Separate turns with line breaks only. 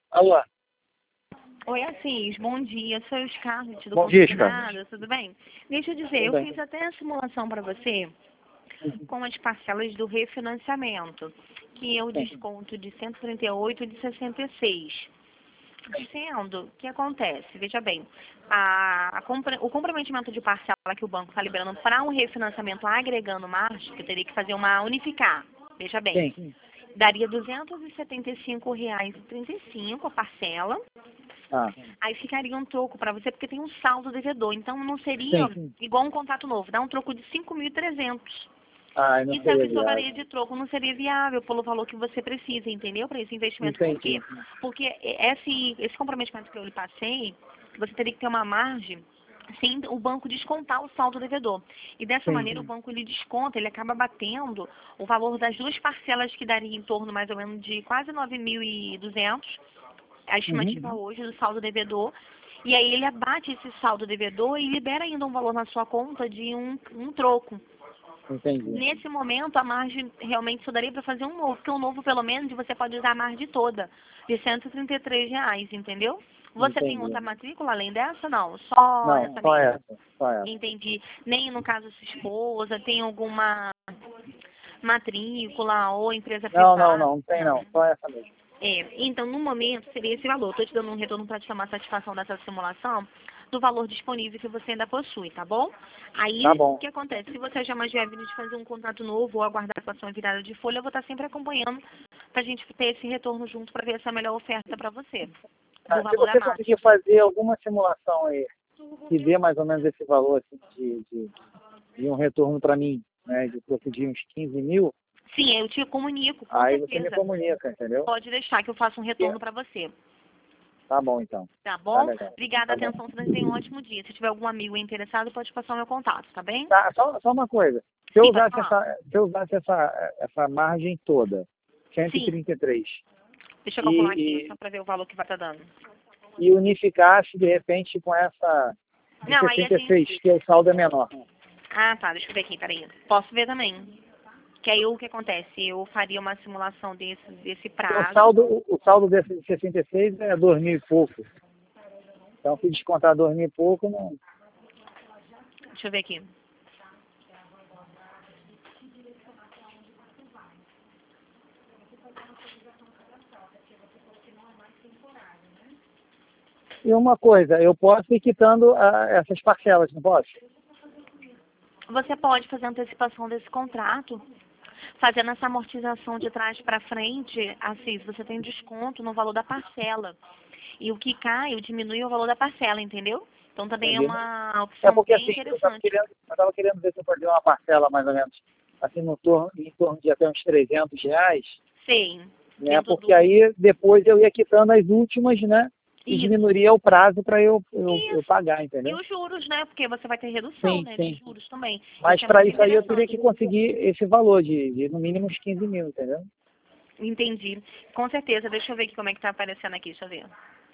Alô,
Oi, Assis, bom dia. Sou o Scarlett do
bom dia, Scarlett.
Consignado, tudo bem? Deixa eu dizer,
Tudo
eu
bem.
fiz até a simulação para você com as parcelas do refinanciamento, que é o
Sim.
desconto de 138 e de 66. Sendo, o que acontece? Veja bem, o comprometimento de parcela que o banco está liberando para um refinanciamento agregando margem, que eu teria que fazer uma unificar. Veja bem,
Sim.
daria R$ 275,35 a parcela.
Ah,
Aí ficaria um troco para você, porque tem um saldo devedor. Então, não seria
sim.
igual um contrato novo. Dá um troco de 5.300.
Ah, não
Isso é o
seria
que sobraria
viável.
de troco. Não seria viável pelo valor que você precisa, entendeu? Para esse investimento. Por quê?
Entendi.
Porque esse comprometimento que eu lhe passei, você teria que ter uma margem sem o banco descontar o saldo devedor. E dessa
Sim.
maneira o banco ele desconta, ele acaba batendo o valor das duas parcelas que daria em torno mais ou menos de quase 9.200, a estimativa hoje do saldo devedor, e aí ele abate esse saldo devedor e libera ainda um valor na sua conta de um troco.
Entendi.
Nesse momento, a margem realmente só daria para fazer um novo, porque o novo, pelo menos, você pode usar a margem toda, de R$ 133, entendeu? Você tem
Entendi.
outra matrícula além dessa? Não, só
Não,
essa
só
mesmo.
essa. Só essa.
Entendi. Nem no caso sua esposa, tem alguma matrícula ou empresa privada?
Não tem não. Só essa mesmo.
Então, no momento, seria esse valor. Estou te dando um retorno para te dar uma satisfação dessa simulação do valor disponível que você ainda possui, tá bom? Aí,
Tá
o
bom.
que acontece? Se você já mais vier de fazer um contrato novo ou aguardar com a sua virada de folha, eu vou estar sempre acompanhando para a gente ter esse retorno junto para ver essa melhor oferta para você, do
Se
valor a
você
mais.
conseguir fazer alguma simulação aí que dê mais ou menos esse valor assim, de um retorno para mim, né, de troco de uns 15 mil,
Sim, eu te comunico, com
aí você me
certeza.
comunica, entendeu?
Pode deixar que eu faça um retorno para você.
Tá bom, então.
Tá
Tá
bom?
legal.
Obrigada,
Tá bom.
atenção, você tenha um ótimo dia. Se tiver algum amigo interessado, pode passar o meu contato, tá bem?
Tá, só uma coisa. Se eu
Sim, pode
usasse
falar.
essa margem toda,
Sim.
133,
Deixa eu calcular aqui,
e,
só para ver o valor que vai estar dando.
e unificasse, de repente, com essa de
Não, aí a gente...
66, que o saldo é menor.
Ah, tá, deixa eu ver aqui, peraí. Posso ver também. Que aí o que acontece? Eu faria uma simulação desse
Porque o
prazo.
saldo desse de 66 é 2 mil e pouco. Então, se descontar 2 mil e pouco, não...
Deixa eu ver aqui.
E uma coisa, eu posso ir quitando essas parcelas, não posso?
Você pode fazer a antecipação desse contrato, fazendo essa amortização de trás para frente, assim, você tem desconto no valor da parcela. E o que cai, diminui o valor da parcela, entendeu? Então também é
Entendeu?
uma
É
opção
porque
bem
assim, eu estava
interessante.
querendo ver se eu fazia uma parcela mais ou menos assim em torno de até uns R$ 300,
Sei.
né?
Dentro
Porque
do...
aí depois eu ia quitando as últimas, né? E
Isso.
diminuiria o prazo para eu
Isso.
pagar,
E
entendeu?
os juros, né? Porque você vai ter redução, né? De
Sim.
juros também.
Mas
Isso é
para
muito
isso aí eu teria
interessante.
que conseguir esse valor de no mínimo uns 15 mil, entendeu?
Entendi. Com certeza. Deixa eu ver aqui como é que tá aparecendo aqui. Deixa eu ver.